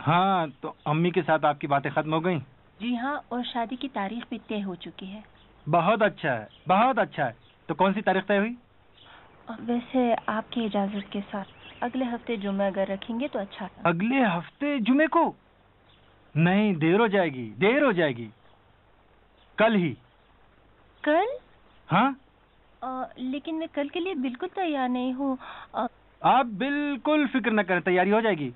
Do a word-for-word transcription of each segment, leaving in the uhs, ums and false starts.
हाँ, तो अम्मी के साथ आपकी बातें खत्म हो गई? जी हाँ, और शादी की तारीख भी तय हो चुकी है। बहुत अच्छा है, बहुत अच्छा है। तो कौन सी तारीख तय हुई? वैसे आपकी इजाजत के साथ अगले हफ्ते जुमे अगर रखेंगे तो अच्छा है। अगले हफ्ते जुमे को? नहीं, देर हो जाएगी, देर हो जाएगी। कल ही। कल? हाँ। आ, लेकिन मैं कल के लिए बिल्कुल तैयार नहीं हूँ। आप बिल्कुल फिक्र न करें, तैयारी हो जाएगी।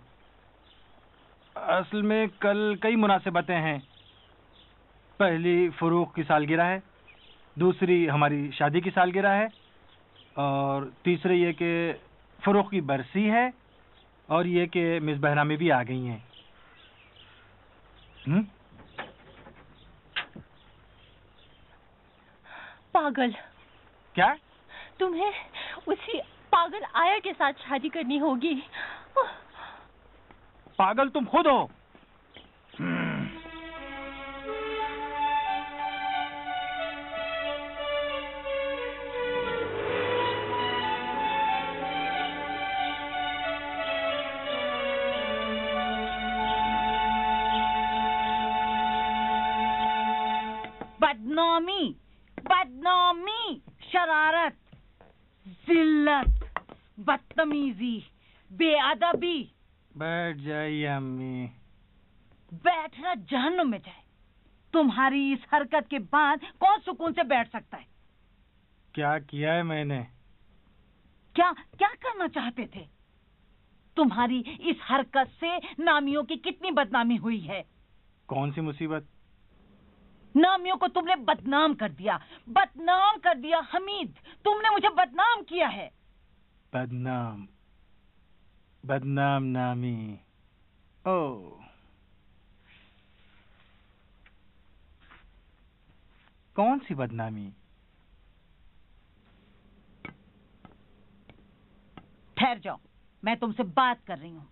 असल में कल कई मुनासिबतें हैं। पहली फरूख की सालगिरह है, दूसरी हमारी शादी की सालगिरह है, और तीसरी ये कि फरूख की बरसी है, और ये कि मिस बहरामी भी आ गई हैं। हम्म? पागल। क्या? तुम्हें उसी पागल आया के साथ शादी करनी होगी। पागल तुम खुद हो। बदनामी, बदनामी, शरारत, जिल्लत, बदतमीजी, बेअदबी। बैठ जाइए अम्मी। बैठना जहन्नुम में जाए। तुम्हारी इस हरकत के बाद कौन सुकून से बैठ सकता है? क्या किया है मैंने? क्या क्या करना चाहते थे? तुम्हारी इस हरकत से नामियों की कितनी बदनामी हुई है। कौन सी मुसीबत? नामियों को तुमने बदनाम कर दिया, बदनाम कर दिया। हमीद, तुमने मुझे बदनाम किया है। बदनाम? बदनाम नामी? ओ, कौन सी बदनामी? ठहर जाओ, मैं तुमसे बात कर रही हूँ।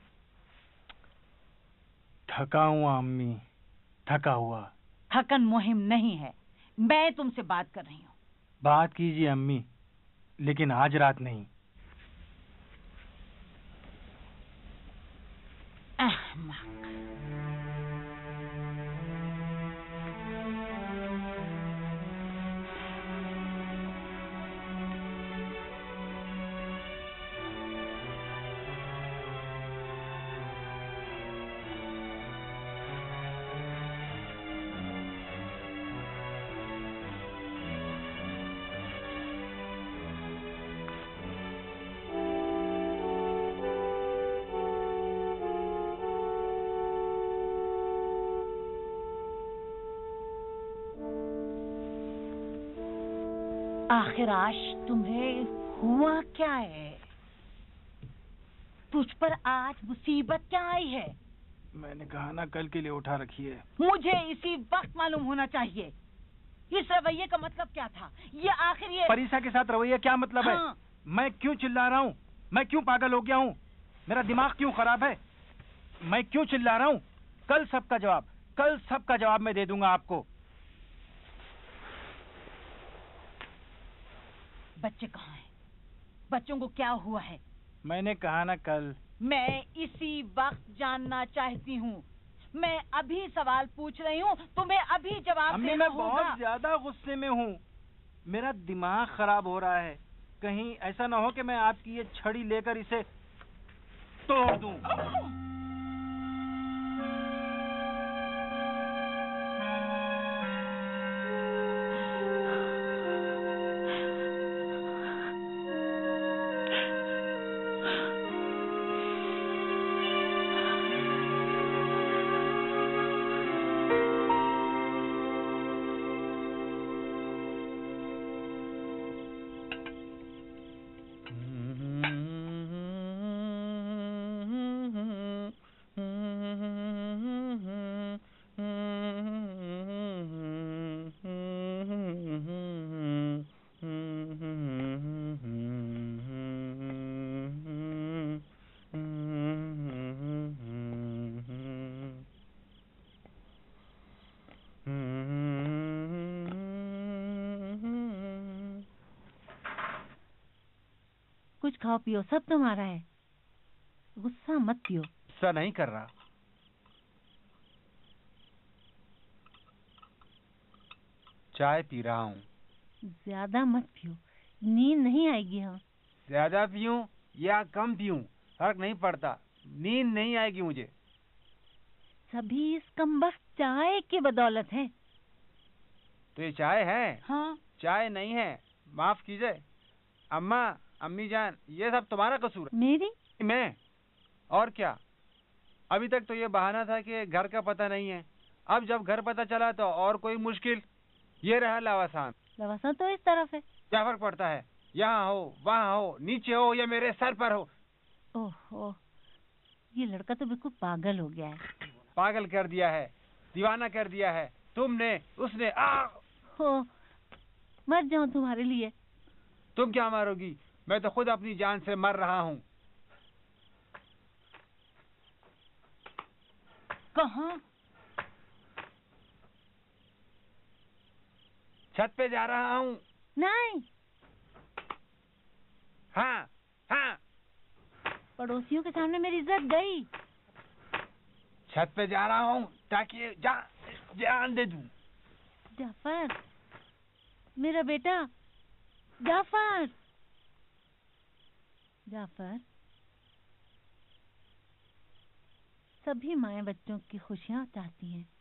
थका हुआ अम्मी, थका हुआ। थकन मुहिम नहीं है, मैं तुमसे बात कर रही हूँ। बात कीजिए अम्मी, लेकिन आज रात नहीं। अहमक। आखिर आज तुम्हें हुआ क्या है? तुझ पर आज मुसीबत क्या आई है? मैंने कहा ना, कल के लिए उठा रखी है। मुझे इसी वक्त मालूम होना चाहिए। इस रवैये का मतलब क्या था? ये आखिर ये परीसा के साथ रवैया क्या मतलब हाँ। है? मैं क्यों चिल्ला रहा हूँ? मैं क्यों पागल हो गया हूँ? मेरा दिमाग क्यों खराब है? मैं क्यों चिल्ला रहा हूँ? कल सबका जवाब, कल सबका जवाब मैं दे दूंगा आपको। बच्चे कहाँ हैं? बच्चों को क्या हुआ है? मैंने कहा ना कल। मैं इसी वक्त जानना चाहती हूँ। मैं अभी सवाल पूछ रही हूँ, तुम्हें अभी जवाब अम्मी, देना मैं होगा। बहुत ज्यादा गुस्से में हूँ। मेरा दिमाग खराब हो रहा है। कहीं ऐसा ना हो कि मैं आपकी ये छड़ी लेकर इसे तोड़ दूं। कुछ खाओ पियो, सब तुम्हारा है। गुस्सा मत पियो। गुस्सा नहीं कर रहा, चाय पी रहा हूँ। ज्यादा मत पियो, नींद नहीं आएगी। हाँ, ज्यादा पीऊं या कम पीऊं फर्क नहीं पड़ता, नींद नहीं आएगी मुझे। सभी इस कमबख्त चाय की बदौलत है। तो ये चाय है? हाँ, चाय नहीं है, माफ कीजिए। अम्मा, अम्मी जान, ये सब तुम्हारा कसूर है। मेरी? मैं? और क्या? अभी तक तो ये बहाना था कि घर का पता नहीं है, अब जब घर पता चला तो और कोई मुश्किल। ये रहा लवासान। लवासा तो इस तरफ है। क्या फर्क पड़ता है? यहाँ हो, वहाँ हो, नीचे हो या मेरे सर पर हो। ओहो, ये लड़का तो बिल्कुल पागल हो गया है। पागल कर दिया है, दीवाना कर दिया है तुमने, उसने। आ हो, मर जाऊं तुम्हारे लिए। तुम क्या मारोगी? मैं तो खुद अपनी जान से मर रहा हूँ। कहाँ? छत पे जा रहा हूँ। नहीं, हाँ हाँ, पड़ोसियों के सामने मेरी इज्जत गई। छत पे जा रहा हूँ ताकि जा, जान दे दूं। जाफर, मेरा बेटा जाफर। जाफर, सभी माएं बच्चों की खुशियां चाहती हैं।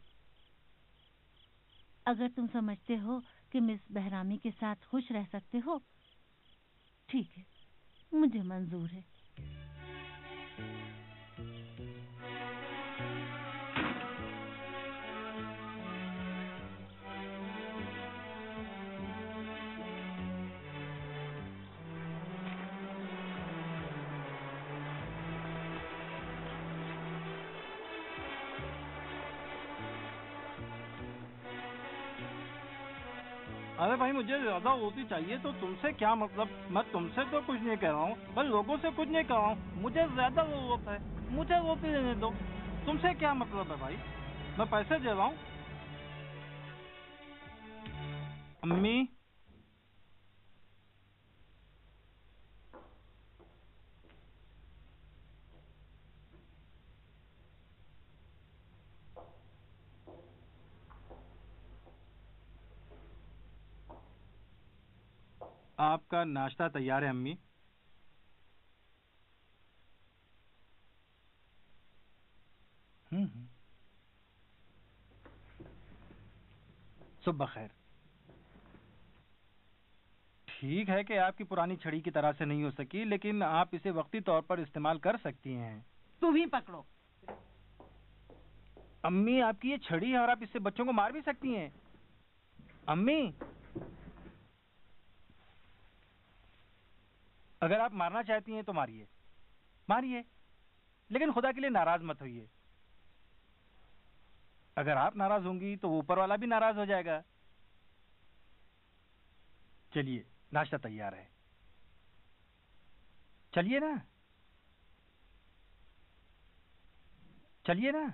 अगर तुम समझते हो कि मिस बहरामी के साथ खुश रह सकते हो, ठीक है, मुझे मंजूर है। अरे भाई, मुझे ज्यादा रोटी चाहिए तो तुमसे क्या मतलब? मैं तुमसे तो कुछ नहीं कह रहा हूँ, बस लोगों से कुछ नहीं कह रहा हूँ। मुझे ज्यादा जरूरत है, मुझे रोटी देने दो। तुमसे क्या मतलब है भाई? मैं पैसे दे रहा हूँ। अम्मी, आपका नाश्ता तैयार है अम्मी। हम्म हम्म। सुबह खैर। ठीक है कि आपकी पुरानी छड़ी की तरह से नहीं हो सकी, लेकिन आप इसे वक्ती तौर पर इस्तेमाल कर सकती हैं। तुम ही पकड़ो। अम्मी, आपकी ये छड़ी है और आप इससे बच्चों को मार भी सकती हैं। अम्मी, अगर आप मारना चाहती हैं तो मारिए, मारिए, लेकिन खुदा के लिए नाराज मत होइए। अगर आप नाराज होंगी तो वो ऊपर वाला भी नाराज हो जाएगा। चलिए, नाश्ता तैयार है, चलिए ना, चलिए ना।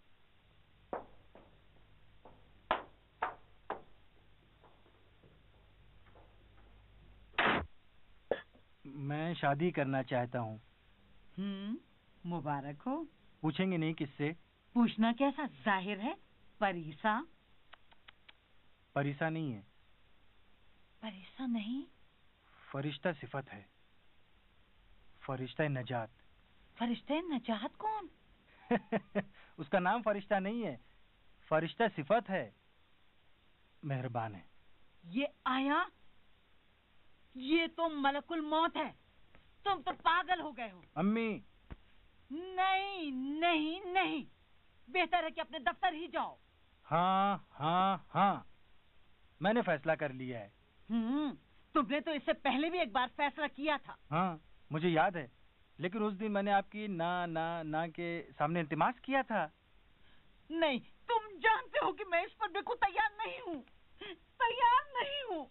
मैं शादी करना चाहता हूँ। हम्म, मुबारक हो। पूछेंगे नहीं किससे? पूछना कैसा, जाहिर है परीसा। परिसा नहीं है, परीसा नहीं? फरिश्ता सिफत है, फरिश्ता नजात। फरिश्ते नजात कौन? उसका नाम फरिश्ता नहीं है, फरिश्ता सिफत है, मेहरबान है। ये आया, ये तो मलकुल मौत है। तुम तो पागल हो गए हो। अम्मी, नहीं नहीं नहीं, बेहतर है कि अपने दफ्तर ही जाओ। हाँ हाँ हाँ, मैंने फैसला कर लिया है। हम्म, तुमने तो इससे पहले भी एक बार फैसला किया था। हाँ, मुझे याद है, लेकिन उस दिन मैंने आपकी ना ना ना के सामने इल्तिमास किया था। नहीं, तुम जानते हो कि मैं इस पर बिल्कुल तैयार नहीं हूँ, तैयार नहीं हूँ।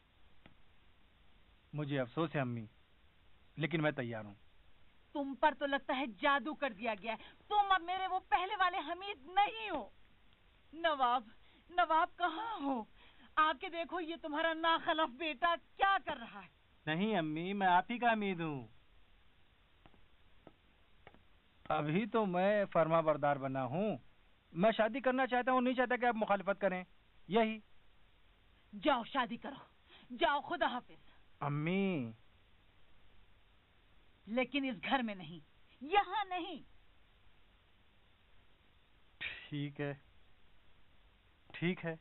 मुझे अफसोस है अम्मी, लेकिन मैं तैयार हूँ। तुम पर तो लगता है जादू कर दिया गया है। तुम अब मेरे वो पहले वाले हमीद नहीं हो। नवाब, नवाब कहाँ हो? आके देखो ये तुम्हारा नाखलफ बेटा क्या कर रहा है। नहीं अम्मी, मैं आप ही का उम्मीद हूँ। अभी तो मैं फर्मा बरदार बना हूँ। मैं शादी करना चाहता हूँ, नहीं चाहता कि आप मुखालिफत करें। यही जाओ शादी करो, जाओ, खुदा हाफिज। अम्मी। लेकिन इस घर में नहीं, यहाँ नहीं। ठीक है, ठीक है,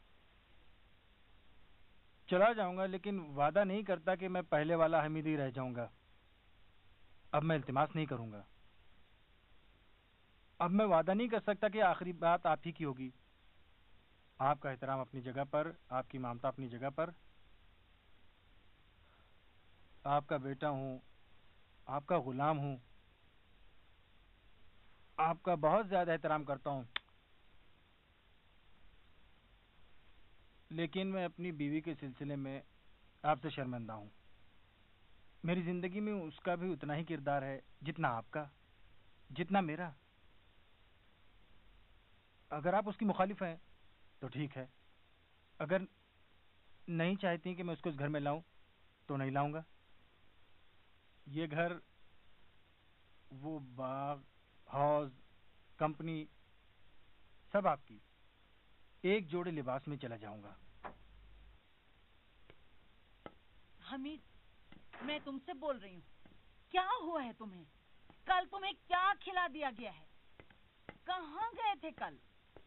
चला जाऊंगा, लेकिन वादा नहीं करता कि मैं पहले वाला हमीद ही रह जाऊंगा। अब मैं इल्तिमास नहीं करूंगा। अब मैं वादा नहीं कर सकता कि आखिरी बात आप ही की होगी। आपका एहतराम अपनी जगह पर, आपकी ममता अपनी जगह पर। आपका बेटा हूँ, आपका गुलाम हूँ, आपका बहुत ज्यादा एहतराम करता हूँ, लेकिन मैं अपनी बीवी के सिलसिले में आपसे शर्मिंदा हूँ। मेरी जिंदगी में उसका भी उतना ही किरदार है जितना आपका, जितना मेरा। अगर आप उसकी मुखालिफ हैं तो ठीक है, अगर नहीं चाहती कि मैं उसको इस घर में लाऊं तो नहीं लाऊंगा। ये घर, वो बाग, हौज, कंपनी, सब आपकी। एक जोड़े लिबास में चला जाऊंगा। हमीद, मैं तुमसे बोल रही हूँ, क्या हुआ है तुम्हें? कल तुम्हें क्या खिला दिया गया है? कहाँ गए थे कल?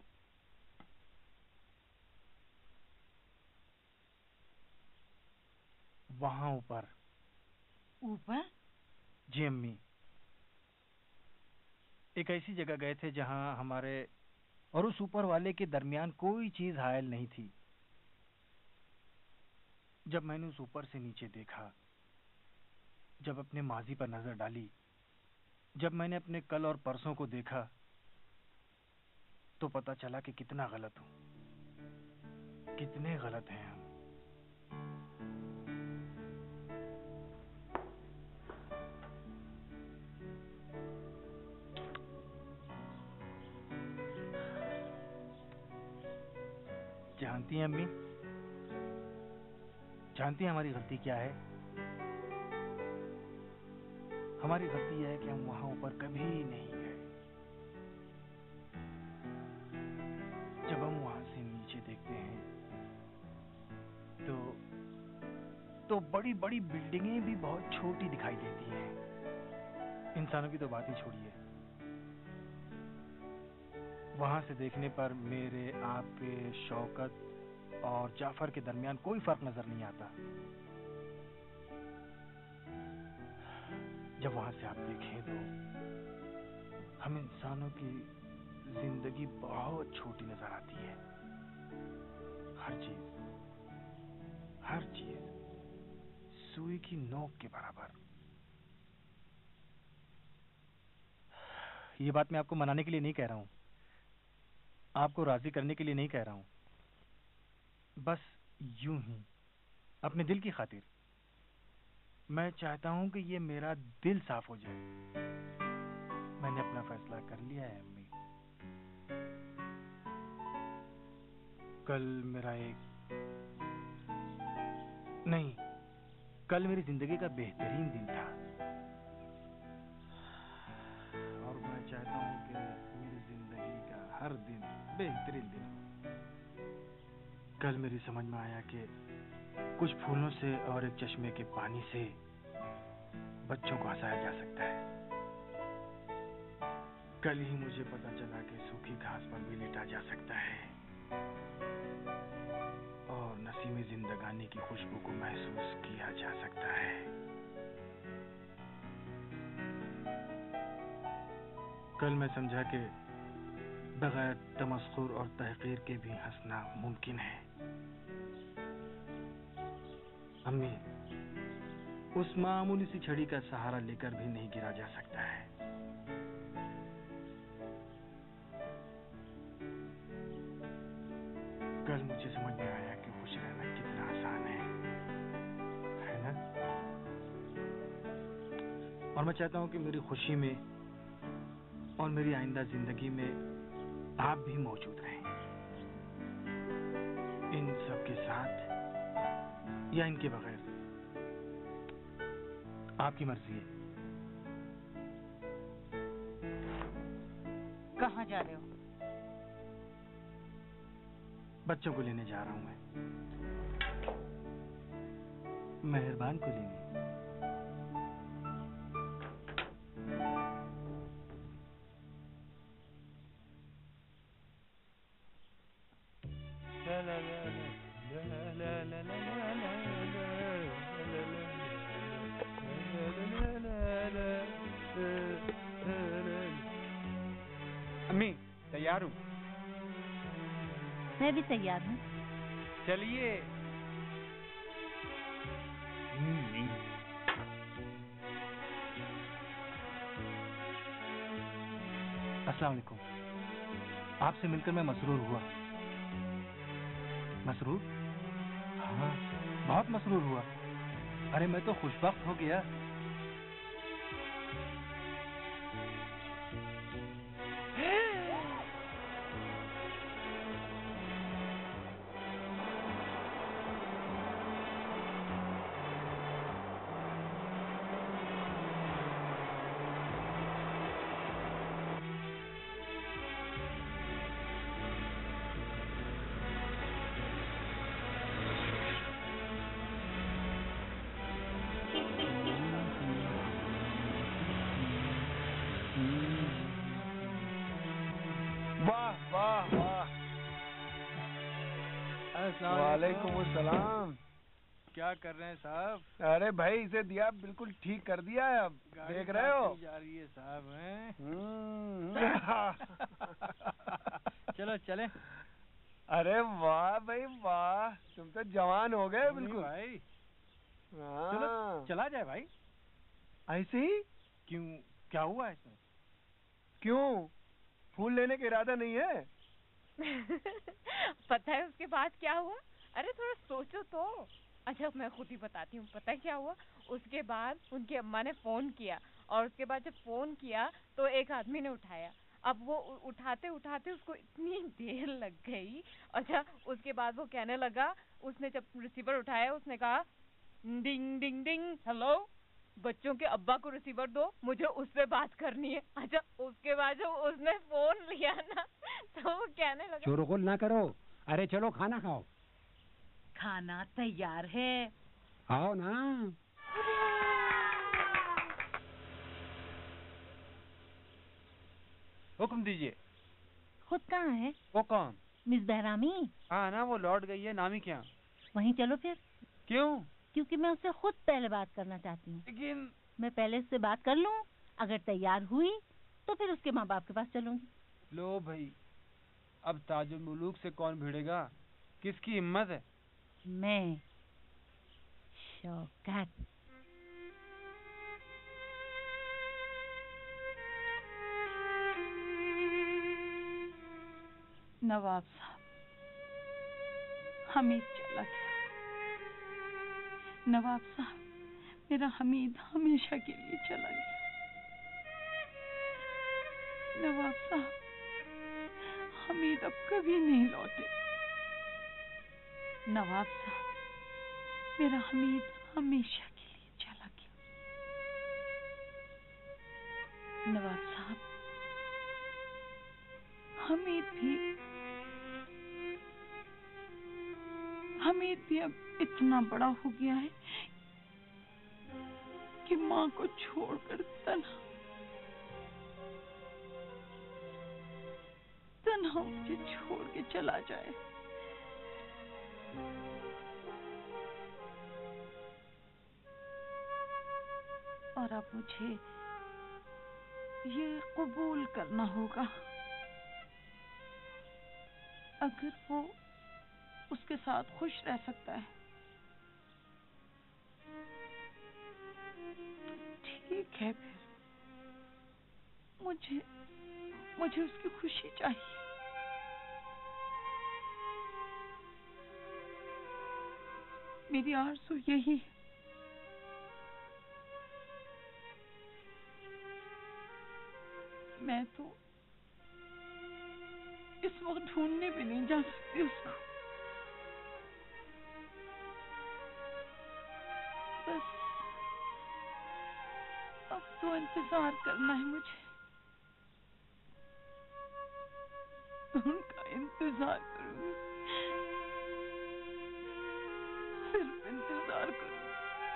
वहां ऊपर। ऊपर? जी अम्मी, एक ऐसी जगह गए थे जहां हमारे और उस ऊपर वाले के दरमियान कोई चीज हायल नहीं थी। जब मैंने उस ऊपर से नीचे देखा, जब अपने माजी पर नजर डाली, जब मैंने अपने कल और परसों को देखा, तो पता चला कि कितना गलत हूं, कितने गलत हैं हम। जानती हैं अम्मी, जानती हैं हमारी गलती क्या है? हमारी गलती यह है कि हम वहां ऊपर कभी नहीं गए। जब हम वहां से नीचे देखते हैं तो तो बड़ी बड़ी बिल्डिंगें भी बहुत छोटी दिखाई देती हैं। इंसानों की तो बात ही छोड़िए। वहां से देखने पर मेरे, आपके, शौकत और जाफर के दरमियान कोई फर्क नजर नहीं आता। जब वहां से आप देखें तो हम इंसानों की जिंदगी बहुत छोटी नजर आती है। हर चीज, हर चीज सुई की नोक के बराबर। ये बात मैं आपको मनाने के लिए नहीं कह रहा हूं, आपको राजी करने के लिए नहीं कह रहा हूं, बस यूं ही अपने दिल की खातिर। मैं चाहता हूं कि ये मेरा दिल साफ हो जाए। मैंने अपना फैसला कर लिया है अम्मी। कल मेरा एक नहीं, कल मेरी जिंदगी का बेहतरीन दिन था, और मैं चाहता हूं कि मेरी जिंदगी का हर दिन बेहतरीन दिन हो। कल मेरी समझ में आया कि कुछ फूलों से और एक चश्मे के पानी से बच्चों को हंसाया जा सकता है। कल ही मुझे पता चला कि सूखी घास पर भी लेटा जा सकता है और नसीम जिंदगानी की खुशबू को महसूस किया जा सकता है। कल मैं समझा कि बगैर तमस्खुर और तहकीर के भी हंसना मुमकिन है। अम्मी, उस मामूली सी छड़ी का सहारा लेकर भी नहीं गिरा जा सकता है। कल मुझे समझ में आया कि खुश रहना कितना आसान है, है ना? और मैं चाहता हूं कि मेरी खुशी में और मेरी आइंदा जिंदगी में आप भी मौजूद रहें। इन सब के साथ या इनके बगैर, आपकी मर्जी है। कहाँ जा रहे हो? बच्चों को लेने जा रहा हूं मैं। मेहरबान को लेंगे। अम्मी तैयार हूँ। मैं भी तैयार हूँ। चलिए। अस्सलाम वालेकुम। आपसे मिलकर मैं मसरूर हुआ। मसरूर? हाँ, बहुत मसरूर हुआ। अरे मैं तो खुशबख्त हो गया। वाह वाह वाह। वालेकुम अस्सलाम। क्या कर रहे हैं साहब? अरे भाई इसे दिया बिल्कुल ठीक कर दिया है। अब देख रहे हो? जा रही है साहब हैं? हम्म। चलो चले। अरे वाह भाई वाह, तुम तो जवान हो गए बिल्कुल भाई। हाँ। चलो चला जाए भाई। ऐसे ही? क्यों, क्या हुआ इसमें? क्यों, फूल लेने का इरादा नहीं है? पता है उसके बाद क्या हुआ? अरे थोड़ा सोचो तो। अच्छा मैं खुद ही बताती हूँ। पता है क्या हुआ? उसके बाद उनकी अम्मा ने फोन किया, और उसके बाद जब फोन किया तो एक आदमी ने उठाया। अब वो उ- उठाते उठाते उसको इतनी देर लग गई। अच्छा उसके बाद वो कहने लगा, उसने जब रिसीवर उठाया उसने कहा डिंग डिंग डिंग, हेलो, बच्चों के अब्बा को रिसीवर दो, मुझे उससे बात करनी है। अच्छा उसके बाद जब उसने फोन लिया ना तो वो कहने लगा, शोरगुल ना करो, अरे चलो खाना खाओ। खाना तैयार है। आओ ना। हुक्म दीजिए। खुद कहाँ है? वो कौन? Miss Bahrami. हाँ ना, वो लौट गई है। नामी क्या? वहीं चलो फिर, क्यों? क्योंकि मैं उससे खुद पहले बात करना चाहती हूँ। लेकिन मैं पहले उससे बात कर लूँ, अगर तैयार हुई तो फिर उसके माँ बाप के पास चलूंगी। लो भाई, अब ताजुल मुलूक से कौन भिड़ेगा? किसकी हिम्मत है? मैं शौकत। नवाब साहब, हमीद चला गया। नवाब साहब, मेरा हमीद हमेशा के लिए चला गया। नवाब साहब, हमीद अब कभी नहीं लौटे। नवाब साहब, मेरा हमीद हमेशा के लिए चला गया। नवाब साहब, हमीद भी हमीद भी अब इतना बड़ा हो गया है कि माँ को छोड़कर तन्हा तन्हा मुझे छोड़ के चला जाए। और अब मुझे ये कबूल करना होगा, अगर वो उसके साथ खुश रह सकता है ठीक है, फिर मुझे मुझे उसकी खुशी चाहिए। मेरी आरज़ू यही है। मैं तो इस वक्त ढूंढने भी नहीं जा सकती उसको। बस अब तो इंतजार करना है मुझे, उनका इंतजार करूंगी, सिर्फ इंतजार करूंगी।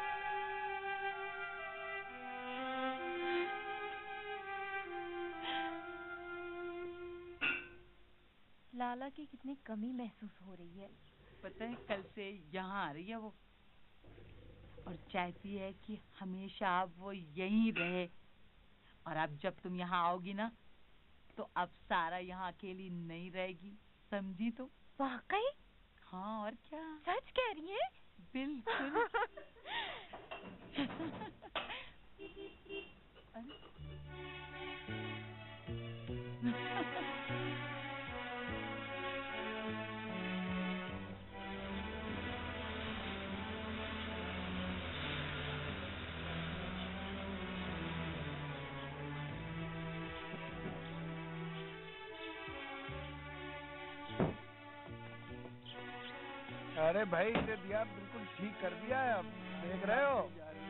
लाला की कितनी कमी महसूस हो रही है। पता है कल से यहाँ आ रही है वो, और चाहती है कि हमेशा अब वो यहीं रहे। और अब जब तुम यहाँ आओगी ना, तो अब सारा यहाँ अकेली नहीं रहेगी, समझी? तो वाकई? हाँ, और क्या। सच कह रही है? बिल्कुल। अरे भाई इसे दिया बिल्कुल ठीक कर दिया है, अब देख रहे हो?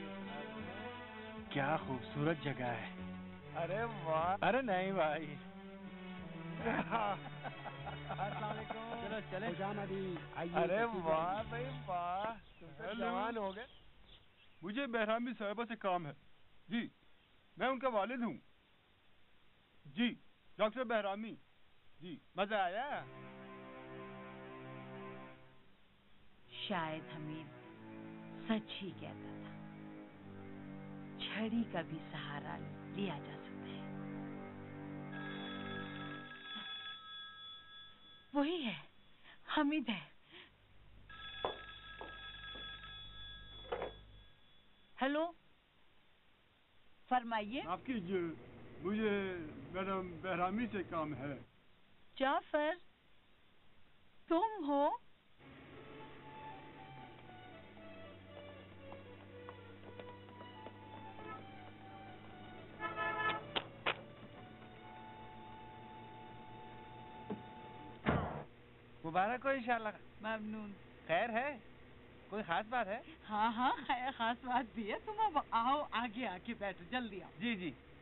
क्या खूबसूरत जगह है। अरे वाह। अरे नहीं भाई। चलो चले। खुशामदी, आइए। अरे तशरीफ वाह लाइए। भाई वाह, तुम तो जवान हो गए। मुझे बेहरामी साहिबा से काम है जी, मैं उनका वालिद हूँ जी, डॉक्टर बेहरामी जी। मजा आया? शायद हमीद सच ही कहता था, छड़ी का भी सहारा लिया जा सकता है। वही है, हमीद है। हेलो, फरमाइए। माफ कीजिए, मुझे मैडम बेहरामी से काम है। जाफर, तुम हो? मुबारक हो इंशाल्लाह। ममनून। खैर है? कोई खास बात है? हाँ हाँ, खैर खास बात भी है। तुम अब आओ, आगे आके बैठो, जल्दी आओ। जी जी।